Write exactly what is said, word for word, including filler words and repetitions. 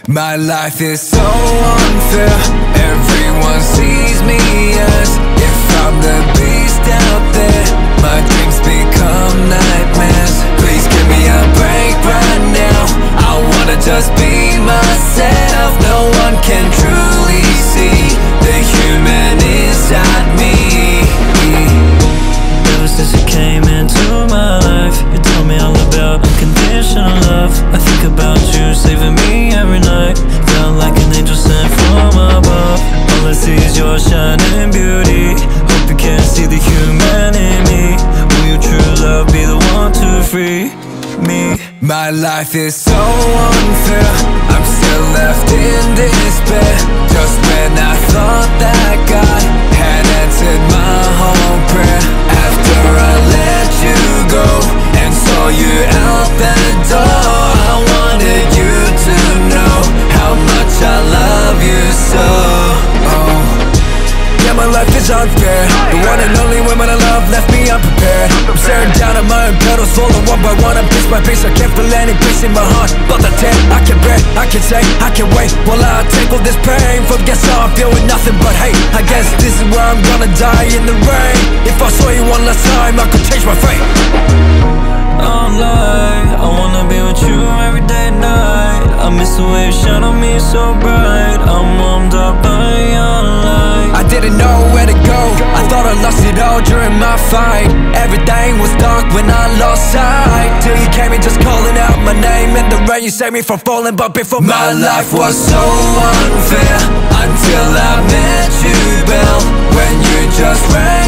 My life is so unfair. Everyone sees me as if I'm the beast out there. My dreams become nightmares. Please give me a break right now. I wanna just be myself. No one can truly see the human inside me. Ever since you came into my life, you told me all about unconditional love. I think about you saving me every night. Felt like an angel sent from above. All I see is your shining beauty. Hope you can see the human in me. Will your true love be the one to free me? My life is so unfair. I'm still left in despair. Just when I thought that God had answered my whole prayer. After I let you go and saw you out the door, I wanted you to know how much I love you so. Oh, yeah, my life is unfair. The one and only woman I love left me unprepared. I'm staring down at my own petals, falling one by one, and piece by piece. I can't feel any peace in my heart, but the tear I can bear, I can say, I can wait while I take all this pain. From guess I'm feeling nothing but hate. I guess this is where I'm gonna die in the rain. If I saw you one last time, I could change my fate. I'm like, I wanna be with you every day and night. I miss the way you shine on me so bright. I'm warmed up by your light. I didn't know where to go, I thought I lost it all during my fight. Everything was dark when I lost sight, till you came in just calling out my name. In the rain you saved me from falling, but before my life was so unfair. Until I met you, Belle, when you just ran